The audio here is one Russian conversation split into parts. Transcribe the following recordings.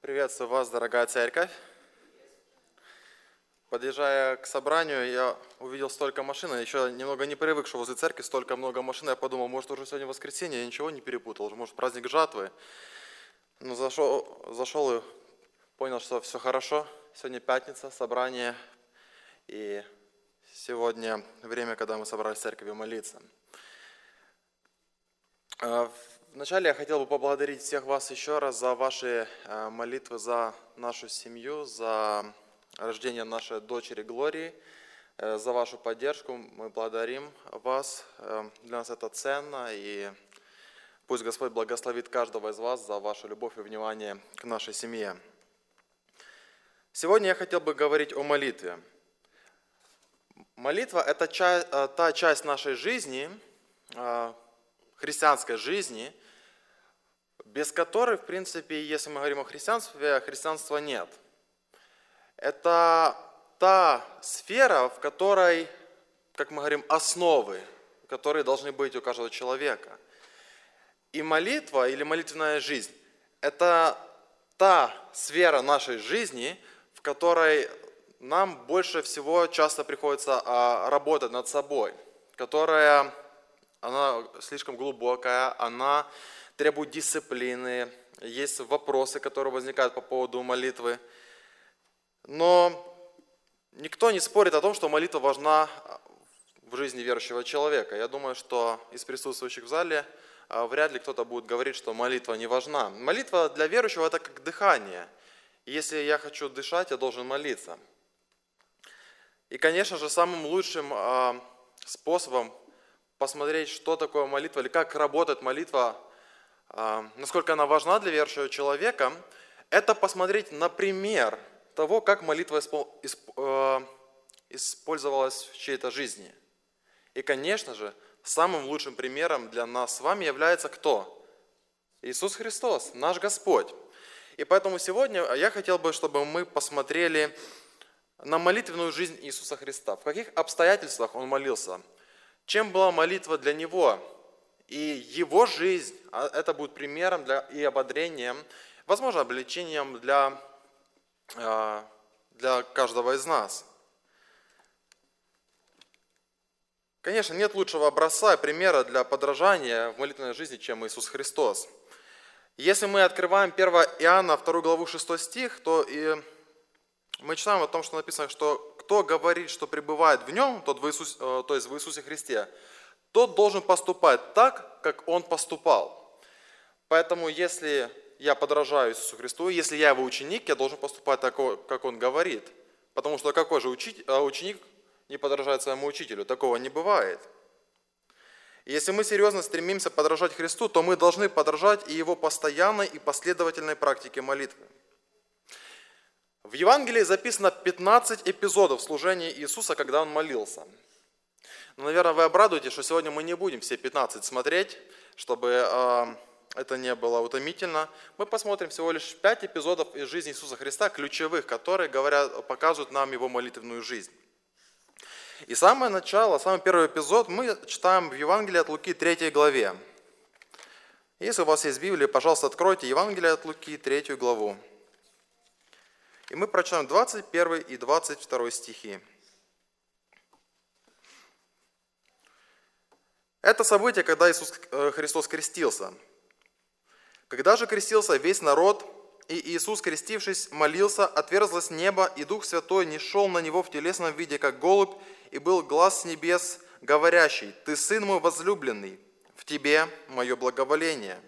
Приветствую вас, дорогая церковь. Подъезжая к собранию, я увидел столько машин, я еще немного не привык, что возле церкви столько много машин. Я подумал, может, уже сегодня воскресенье, я ничего не перепутал, может, праздник жатвы. Но зашел и понял, что все хорошо. Сегодня пятница, собрание, и сегодня время, когда мы собрались в церкви молиться. Вначале я хотел бы поблагодарить всех вас еще раз за ваши молитвы за нашу семью, за рождение нашей дочери Глории, за вашу поддержку. Мы благодарим вас. Для нас это ценно, и пусть Господь благословит каждого из вас за вашу любовь и внимание к нашей семье. Сегодня я хотел бы говорить о молитве. Молитва – это та часть нашей жизни, христианской жизни, без которой, в принципе, если мы говорим о христианстве, христианства нет. Это та сфера, в которой, как мы говорим, основы, которые должны быть у каждого человека. И молитва или молитвенная жизнь – это та сфера нашей жизни, в которой нам больше всего часто приходится работать над собой, которая, она слишком глубокая, она требует дисциплины, есть вопросы, которые возникают по поводу молитвы. Но никто не спорит о том, что молитва важна в жизни верующего человека. Я думаю, что из присутствующих в зале вряд ли кто-то будет говорить, что молитва не важна. Молитва для верующего – это как дыхание. Если я хочу дышать, я должен молиться. И, конечно же, самым лучшим способом посмотреть, что такое молитва, или как работает молитва, насколько она важна для верующего человека, это посмотреть на пример того, как молитва использовалась в чьей-то жизни. И, конечно же, самым лучшим примером для нас с вами является кто? Иисус Христос, наш Господь. И поэтому сегодня я хотел бы, чтобы мы посмотрели на молитвенную жизнь Иисуса Христа. В каких обстоятельствах Он молился? Чем была молитва для Него? И Его жизнь, это будет примером и ободрением, возможно, облегчением для каждого из нас. Конечно, нет лучшего образца и примера для подражания в молитвенной жизни, чем Иисус Христос. Если мы открываем 1 Иоанна 2 главу 6 стих, то мы читаем о том, что написано, что кто говорит, что пребывает в Нем, то есть в Иисусе Христе, тот должен поступать так, как Он поступал. Поэтому, если я подражаю Иисусу Христу, если я Его ученик, я должен поступать так, как Он говорит. Потому что какой же ученик не подражает своему учителю? Такого не бывает. И если мы серьезно стремимся подражать Христу, то мы должны подражать и Его постоянной и последовательной практике молитвы. В Евангелии записано 15 эпизодов служения Иисуса, когда Он молился. Но, наверное, вы обрадуетесь, что сегодня мы не будем все 15 смотреть, чтобы это не было утомительно. Мы посмотрим всего лишь 5 эпизодов из жизни Иисуса Христа, ключевых, которые показывают нам Его молитвенную жизнь. И самое начало, самый первый эпизод мы читаем в Евангелии от Луки 3 главе. Если у вас есть Библия, пожалуйста, откройте Евангелие от Луки 3 главу. И мы прочитаем 21 и 22 стихи. Это событие, когда Иисус Христос крестился. Когда же крестился весь народ, и Иисус, крестившись, молился, отверзлось небо, и Дух Святой нишел на Него в телесном виде, как голубь, и был глас с небес, говорящий: «Ты, Сын мой возлюбленный, в Тебе мое благоволение».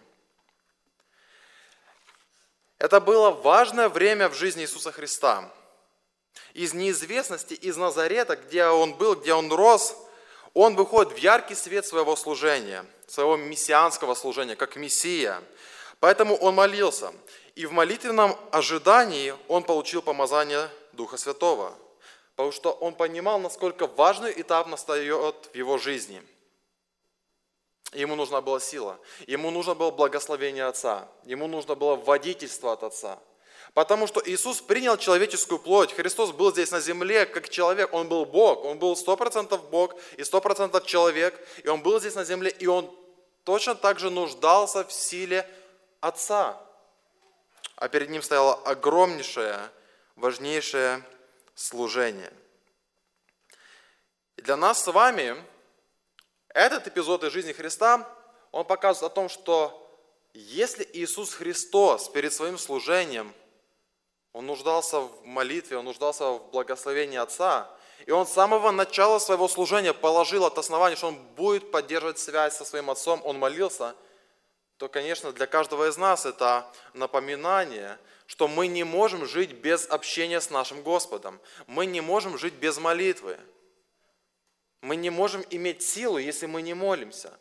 Это было важное время в жизни Иисуса Христа. Из неизвестности, из Назарета, где Он был, где Он рос, Он выходит в яркий свет своего служения, своего мессианского служения, как Мессия. Поэтому Он молился. И в молитвенном ожидании Он получил помазание Духа Святого. Потому что Он понимал, насколько важный этап настает в Его жизни. Ему нужна была сила. Ему нужно было благословение Отца. Ему нужно было водительство от Отца. Потому что Иисус принял человеческую плоть. Христос был здесь на земле как человек. Он был Бог. Он был 100% Бог и 100% человек. И Он был здесь на земле. И Он точно так же нуждался в силе Отца. а перед ним стояло огромнейшее, важнейшее служение. И для нас с вами этот эпизод из жизни Христа, он показывает о том, что если Иисус Христос перед своим служением, Он нуждался в молитве, Он нуждался в благословении Отца, и Он с самого начала своего служения положил от основания, что Он будет поддерживать связь со своим Отцом, Он молился, то, конечно, для каждого из нас это напоминание, что мы не можем жить без общения с нашим Господом, мы не можем жить без молитвы, мы не можем иметь силу, если мы не молимся.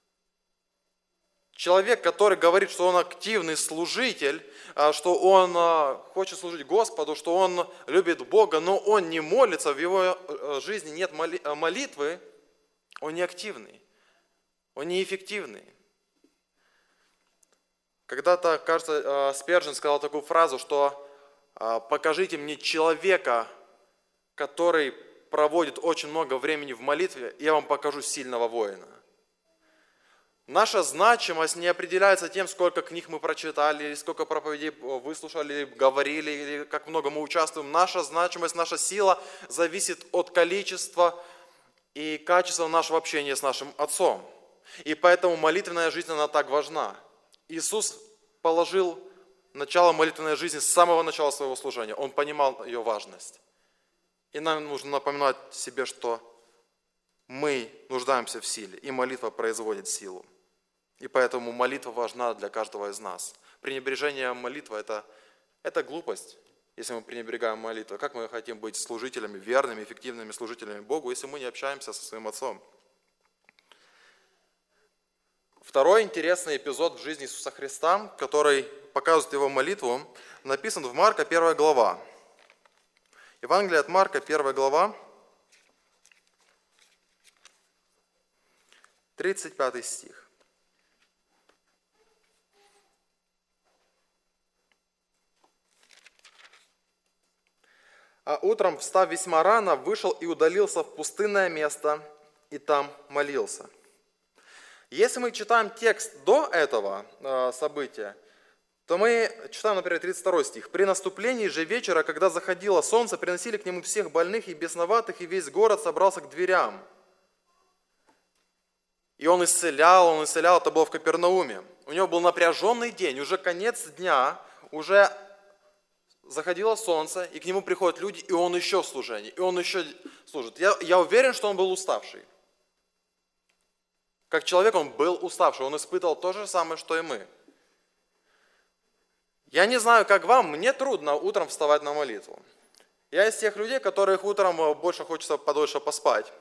Человек, который говорит, что он активный служитель, что он хочет служить Господу, что он любит Бога, но он не молится, в его жизни нет молитвы, он не активный, он неэффективный. Когда-то, кажется, Спержин сказал такую фразу, что «покажите мне человека, который проводит очень много времени в молитве, и я вам покажу сильного воина». Наша значимость не определяется тем, сколько книг мы прочитали, или сколько проповедей выслушали, или говорили, или как много мы участвуем. Наша значимость, наша сила зависит от количества и качества нашего общения с нашим Отцом. И поэтому молитвенная жизнь, она так важна. Иисус положил начало молитвенной жизни с самого начала своего служения. Он понимал ее важность. И нам нужно напоминать себе, что мы нуждаемся в силе, и молитва производит силу. И поэтому молитва важна для каждого из нас. Пренебрежение молитвы – это глупость, если мы пренебрегаем молитвой. Как мы хотим быть служителями, верными, эффективными служителями Богу, если мы не общаемся со своим Отцом? Второй интересный эпизод в жизни Иисуса Христа, который показывает Его молитву, написан в Марка 1 глава. Евангелие от Марка, 1 глава, 35 стих. «А утром, встав весьма рано, вышел и удалился в пустынное место, и там молился». Если мы читаем текст до этого события, то мы читаем, например, 32 стих. «При наступлении же вечера, когда заходило солнце, приносили к нему всех больных и бесноватых, и весь город собрался к дверям. И он исцелял, это было в Капернауме. У него был напряженный день, уже конец дня, уже заходило солнце, и к нему приходят люди, и он еще в служении, и он еще служит. Я уверен, что он был уставший. Как человек он был уставший, он испытывал то же самое, что и мы. Я не знаю, как вам, мне трудно утром вставать на молитву. Я из тех людей, которых утром больше хочется подольше поспать.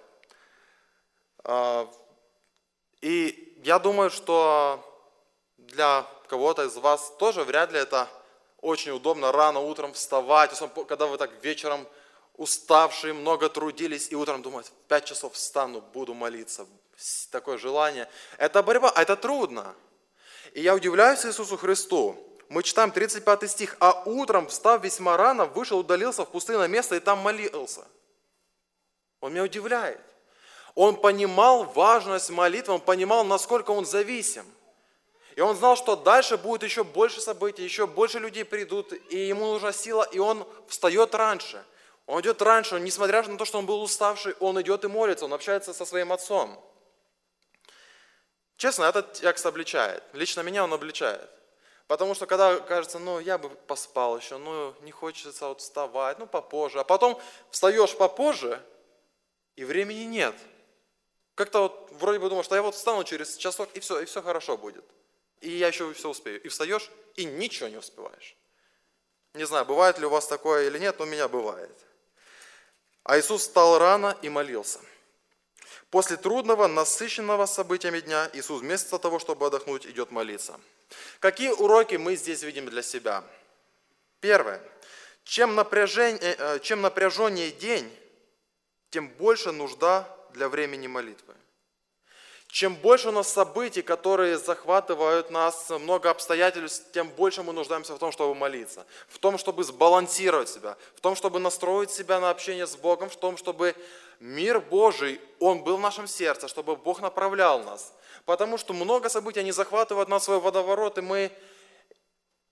И я думаю, что для кого-то из вас тоже вряд ли это очень удобно рано утром вставать, когда вы так вечером уставшие, много трудились, и утром думаете, в 5 часов встану, буду молиться. Такое желание. Это борьба, это трудно. И я удивляюсь Иисусу Христу. Мы читаем 35 стих. «А утром, встав весьма рано, вышел, удалился в пустынное место и там молился». Он меня удивляет. Он понимал важность молитвы, он понимал, насколько он зависим. И он знал, что дальше будет еще больше событий, еще больше людей придут, и ему нужна сила, и он встает раньше. Он идет раньше, несмотря на то, что он был уставший, он идет и молится, он общается со своим отцом. Честно, этот текст обличает. Лично меня он обличает. Потому что когда кажется, я бы поспал еще, не хочется вставать, попозже. А потом встаешь попозже, и времени нет. Как-то вроде бы думаешь, что я встану через часок, и все хорошо будет. И я еще все успею. И встаешь, и ничего не успеваешь. Не знаю, бывает ли у вас такое или нет, но у меня бывает. А Иисус встал рано и молился. После трудного, насыщенного событиями дня Иисус вместо того, чтобы отдохнуть, идет молиться. Какие уроки мы здесь видим для себя? Первое. Чем напряженнее день, тем больше нужда для времени молитвы. Чем больше у нас событий, которые захватывают нас, много обстоятельств, тем больше мы нуждаемся в том, чтобы молиться. В том, чтобы сбалансировать себя, в том, чтобы настроить себя на общение с Богом, в том, чтобы мир Божий, он был в нашем сердце, чтобы Бог направлял нас. Потому что много событий, они захватывают нас в свой водоворот, и мы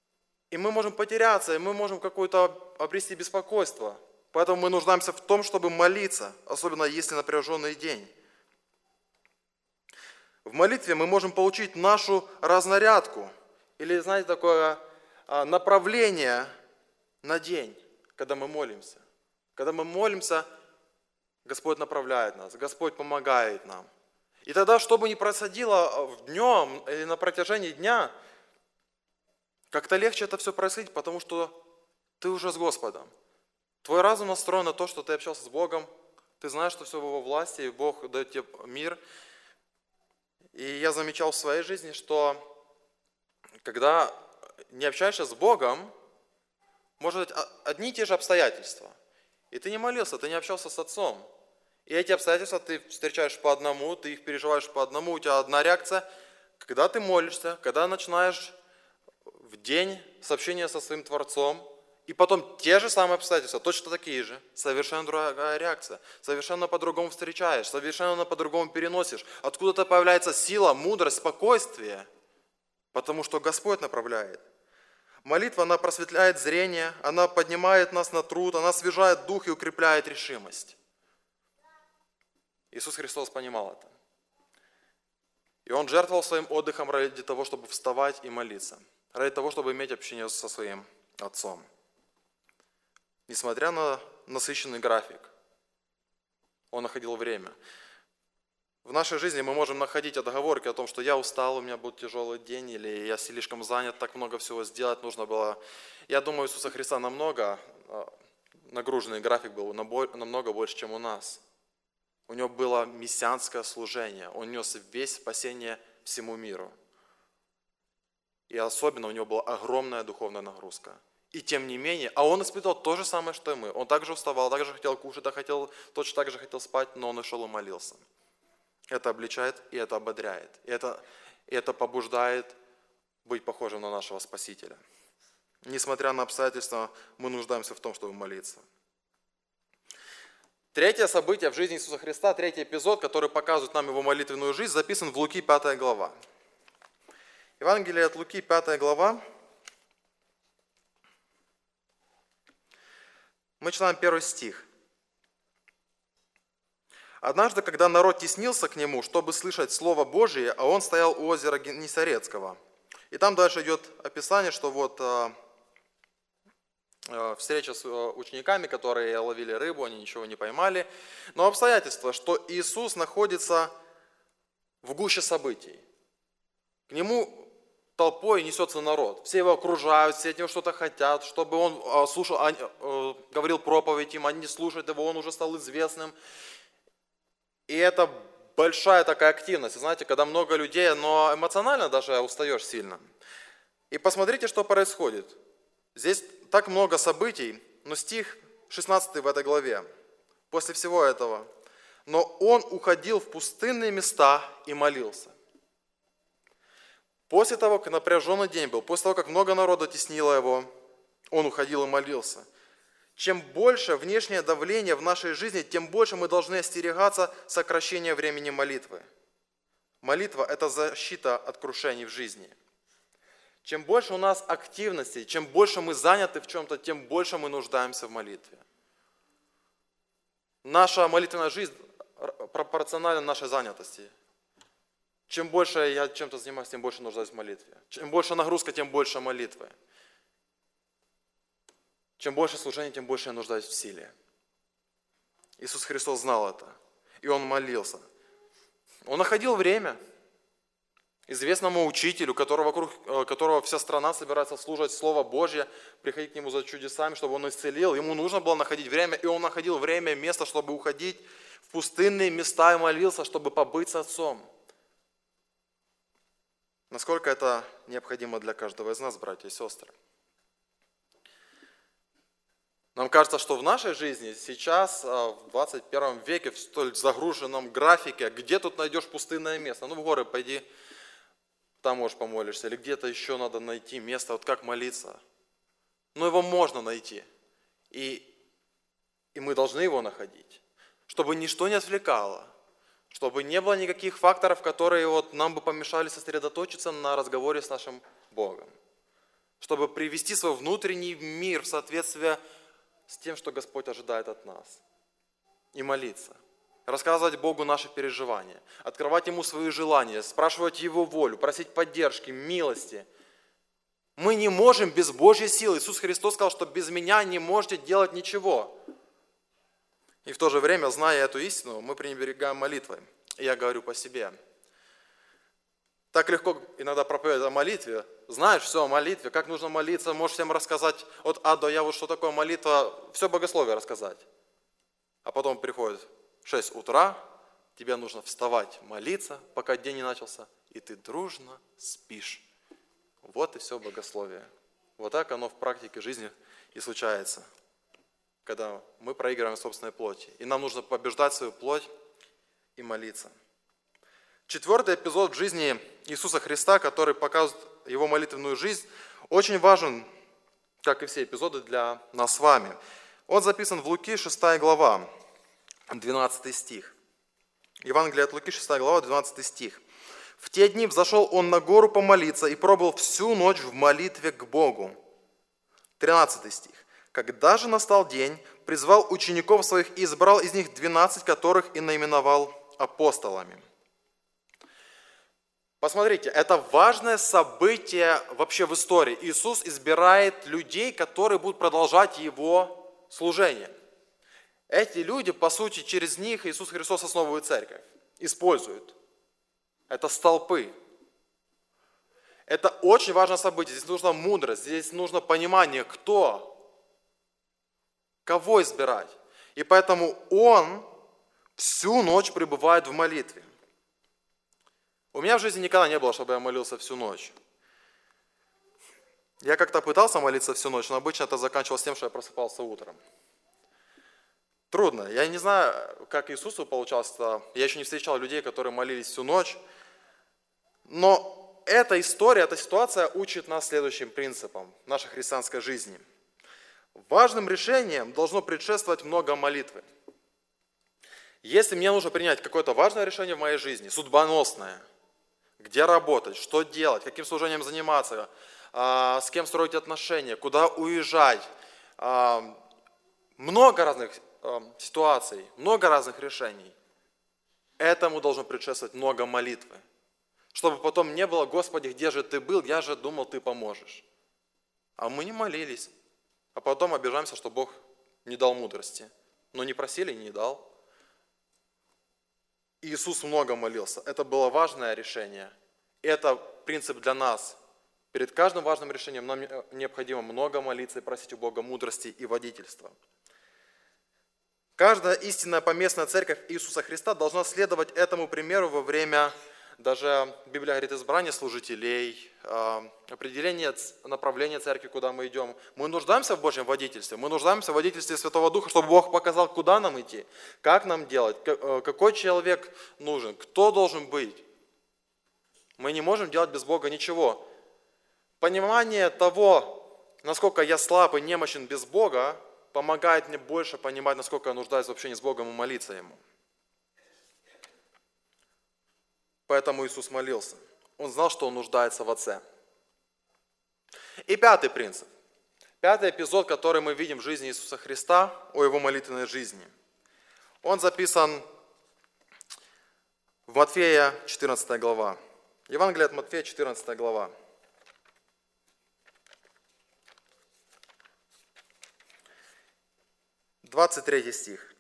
И мы можем потеряться, и мы можем какое-то обрести беспокойство. Поэтому мы нуждаемся в том, чтобы молиться, особенно если напряженный день. В молитве мы можем получить нашу разнарядку, или, знаете, такое направление на день, когда мы молимся. Когда мы молимся, Господь направляет нас, Господь помогает нам. И тогда, что бы ни происходило в днем или на протяжении дня, как-то легче это все происходит, потому что ты уже с Господом. Твой разум настроен на то, что ты общался с Богом, ты знаешь, что все в Его власти, и Бог дает тебе мир. И я замечал в своей жизни, что когда не общаешься с Богом, может быть одни и те же обстоятельства. И ты не молился, ты не общался с Отцом. И эти обстоятельства ты встречаешь по одному, ты их переживаешь по одному, у тебя одна реакция. Когда ты молишься, когда начинаешь в день сообщения со своим Творцом, и потом те же самые обстоятельства, точно такие же, совершенно другая реакция. Совершенно по-другому встречаешь, совершенно по-другому переносишь. Откуда-то появляется сила, мудрость, спокойствие, потому что Господь направляет. Молитва, она просветляет зрение, она поднимает нас на труд, она освежает дух и укрепляет решимость. Иисус Христос понимал это. И Он жертвовал своим отдыхом ради того, чтобы вставать и молиться, ради того, чтобы иметь общение со своим Отцом. Несмотря на насыщенный график, Он находил время. В нашей жизни мы можем находить отговорки о том, что я устал, у меня был тяжелый день, или я слишком занят, так много всего сделать нужно было. Я думаю, у Иисуса Христа намного нагруженный график был, намного больше, чем у нас. У Него было мессианское служение, Он нес весь спасение всему миру. И особенно у Него была огромная духовная нагрузка. И тем не менее, а Он испытывал то же самое, что и мы. Он также уставал, также хотел кушать, точно так же хотел спать, но Он и шел и молился. Это обличает и это ободряет. И это побуждает быть похожим на нашего Спасителя. Несмотря на обстоятельства, мы нуждаемся в том, чтобы молиться. Третье событие в жизни Иисуса Христа, третий эпизод, который показывает нам Его молитвенную жизнь, записан в Луки 5 глава. Евангелие от Луки 5 глава. Мы читаем 1 стих. «Однажды, когда народ теснился к Нему, чтобы слышать Слово Божие, а Он стоял у озера Генесарецкого». И там дальше идет описание, что вот встреча с учениками, которые ловили рыбу, они ничего не поймали. Но обстоятельство, что Иисус находится в гуще событий. К Нему толпой несется народ. Все Его окружают, все от Него что-то хотят, чтобы Он слушал, говорил проповедь им, они не слушают Его, Он уже стал известным. И это большая такая активность, знаете, когда много людей, но эмоционально даже устаешь сильно. И посмотрите, что происходит. Здесь так много событий, но стих 16 в этой главе, после всего этого. «Но он уходил в пустынные места и молился». После того, как напряженный день был, после того, как много народа теснило его, он уходил и молился. Чем больше внешнее давление в нашей жизни, тем больше мы должны остерегаться сокращения времени молитвы. Молитва – это защита от крушений в жизни. Чем больше у нас активности, чем больше мы заняты в чем-то, тем больше мы нуждаемся в молитве. Наша молитвенная жизнь пропорциональна нашей занятости. Чем больше я чем-то занимаюсь, тем больше нуждаюсь в молитве. Чем больше нагрузка, тем больше молитвы. Чем больше служения, тем больше я нуждаюсь в силе. Иисус Христос знал это, и Он молился. Он находил время известному учителю, вокруг которого вся страна собирается слушать Слово Божье, приходить к Нему за чудесами, чтобы Он исцелил. Ему нужно было находить время, и Он находил время, место, чтобы уходить в пустынные места и молился, чтобы побыть с Отцом. Насколько это необходимо для каждого из нас, братья и сестры. Нам кажется, что в нашей жизни сейчас, в 21 веке, в столь загруженном графике, где тут найдешь пустынное место? Ну, в горы пойди, там, можешь, помолишься. Или где-то еще надо найти место, вот как молиться. Но его можно найти. И мы должны его находить. Чтобы ничто не отвлекало. Чтобы не было никаких факторов, которые нам бы помешали сосредоточиться на разговоре с нашим Богом. чтобы привести свой внутренний мир в соответствие с тем, что Господь ожидает от нас. И молиться. Рассказывать Богу наши переживания. Открывать Ему свои желания. Спрашивать Его волю. Просить поддержки, милости. Мы не можем без Божьей силы. Иисус Христос сказал, что без Меня не можете делать ничего. И в то же время, зная эту истину, мы пренебрегаем молитвой. И я говорю по себе. Так легко иногда проповедовать о молитве. Знаешь все о молитве, как нужно молиться, можешь всем рассказать от А до Я, вот что такое молитва, все богословие рассказать. А потом приходит 6 утра, тебе нужно вставать, молиться, пока день не начался, и ты дружно спишь. Вот и все богословие. Вот так оно в практике жизни и случается, когда мы проигрываем собственной плоти. И нам нужно побеждать свою плоть и молиться. 4-й эпизод в жизни Иисуса Христа, который показывает Его молитвенную жизнь, очень важен, как и все эпизоды для нас с вами. Он записан в Луки, 6 глава, 12 стих. Евангелие от Луки, 6 глава, 12 стих. «В те дни взошел он на гору помолиться и пробыл всю ночь в молитве к Богу». 13 стих. «Когда же настал день, призвал учеников своих и избрал из них 12, которых и наименовал апостолами». Посмотрите, это важное событие вообще в истории. Иисус избирает людей, которые будут продолжать Его служение. Эти люди, по сути, через них Иисус Христос основывает церковь, использует. Это столпы. Это очень важное событие. Здесь нужна мудрость, здесь нужно понимание, кого избирать. И поэтому Он всю ночь пребывает в молитве. У меня в жизни никогда не было, чтобы я молился всю ночь. Я как-то пытался молиться всю ночь, но обычно это заканчивалось тем, что я просыпался утром. Трудно. Я не знаю, как Иисусу получалось это. Я еще не встречал людей, которые молились всю ночь. Но эта история, эта ситуация учит нас следующим принципам нашей христианской жизни. Важным решением должно предшествовать много молитвы. Если мне нужно принять какое-то важное решение в моей жизни, судьбоносное, где работать, что делать, каким служением заниматься, с кем строить отношения, куда уезжать, много разных ситуаций, много разных решений. Этому должно предшествовать много молитвы. Чтобы потом не было: «Господи, где же Ты был? Я же думал, Ты поможешь». А мы не молились. А потом обижаемся, что Бог не дал мудрости. Но не просили, не дал. Иисус много молился. Это было важное решение. Это принцип для нас. Перед каждым важным решением нам необходимо много молиться и просить у Бога мудрости и водительства. Каждая истинная поместная церковь Иисуса Христа должна следовать этому примеру во время, даже Библия говорит, избрания служителей, определения направления церкви, куда мы идем. Мы нуждаемся в Божьем водительстве, мы нуждаемся в водительстве Святого Духа, чтобы Бог показал, куда нам идти, как нам делать, какой человек нужен, кто должен быть. Мы не можем делать без Бога ничего. Понимание того, насколько я слаб и немощен без Бога, помогает мне больше понимать, насколько я нуждаюсь в общении с Богом и молиться Ему. Поэтому Иисус молился. Он знал, что он нуждается в Отце. И 5-й принцип. 5-й эпизод, который мы видим в жизни Иисуса Христа, о Его молитвенной жизни. Он записан в Матфея 14 глава. Евангелие от Матфея 14 глава. 23 стих.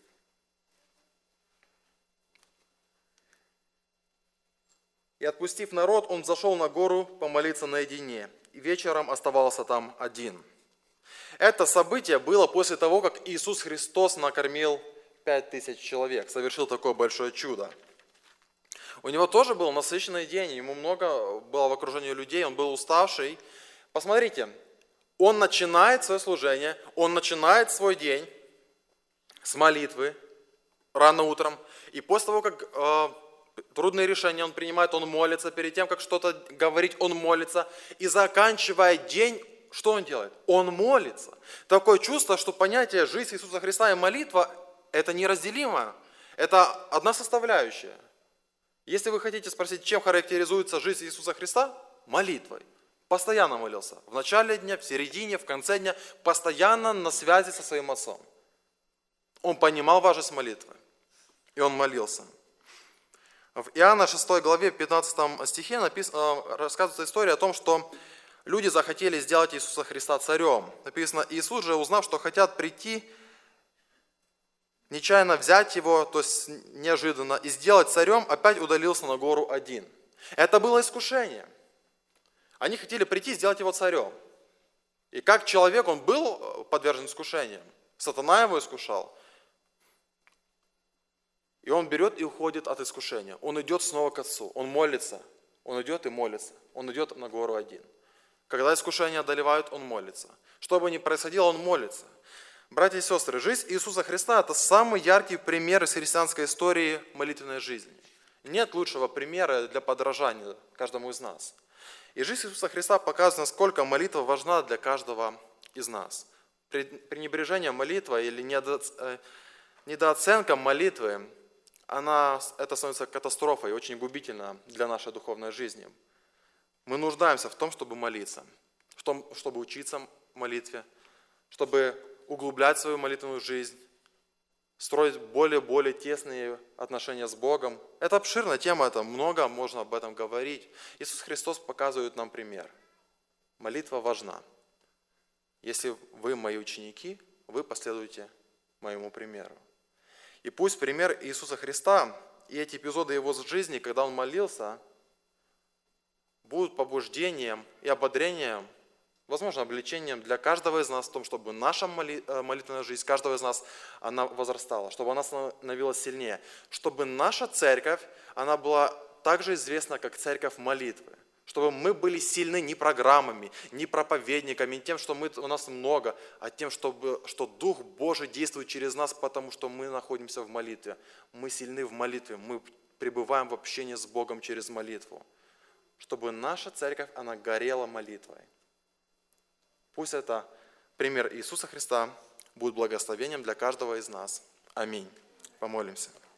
«И отпустив народ, он взошел на гору помолиться наедине, и вечером оставался там один». Это событие было после того, как Иисус Христос накормил 5000 человек, совершил такое большое чудо. У него тоже был насыщенный день, ему много было в окружении людей, он был уставший. Посмотрите, он начинает свое служение, он начинает свой день с молитвы рано утром. И после того, как трудные решения он принимает, он молится. Перед тем, как что-то говорить, он молится. И заканчивая день, что он делает? Он молится. Такое чувство, что понятие жизни Иисуса Христа и молитва – это неразделимо. Это одна составляющая. Если вы хотите спросить, чем характеризуется жизнь Иисуса Христа? Молитвой. Постоянно молился. В начале дня, в середине, в конце дня. Постоянно на связи со своим отцом. Он понимал важность молитвы. И он молился. В Иоанна 6 главе, 15 стихе рассказывается история о том, что люди захотели сделать Иисуса Христа царем. Написано: Иисус же, узнав, что хотят прийти, нечаянно взять его, то есть неожиданно, и сделать царем, опять удалился на гору один. Это было искушение. Они хотели прийти и сделать его царем. И как человек, он был подвержен искушениям. Сатана его искушал. И он берет и уходит от искушения. Он идет снова к Отцу. Он молится. Он идет и молится. Он идет на гору один. Когда искушения одолевают, он молится. Что бы ни происходило, он молится. Братья и сестры, жизнь Иисуса Христа – это самый яркий пример из христианской истории молитвенной жизни. Нет лучшего примера для подражания каждому из нас. И жизнь Иисуса Христа показывает, насколько молитва важна для каждого из нас. Пренебрежение молитвой или недооценка молитвы, это становится катастрофой, очень губительно для нашей духовной жизни. Мы нуждаемся в том, чтобы молиться, в том, чтобы учиться молитве, чтобы углублять свою молитвенную жизнь, строить более тесные отношения с Богом. Это обширная тема, это много можно об этом говорить. Иисус Христос показывает нам пример. Молитва важна. Если вы мои ученики, вы последуете моему примеру. И пусть пример Иисуса Христа и эти эпизоды его жизни, когда он молился, будут побуждением и ободрением, возможно, облегчением для каждого из нас в том, чтобы наша молитвенная жизнь, каждого из нас, она возрастала, чтобы она становилась сильнее, чтобы наша церковь, она была так же известна, как церковь молитвы, чтобы мы были сильны не программами, не проповедниками, не тем, что у нас много, а тем, что Дух Божий действует через нас, потому что мы находимся в молитве. Мы сильны в молитве, мы пребываем в общении с Богом через молитву. Чтобы наша церковь, она горела молитвой. Пусть это пример Иисуса Христа будет благословением для каждого из нас. Аминь. Помолимся.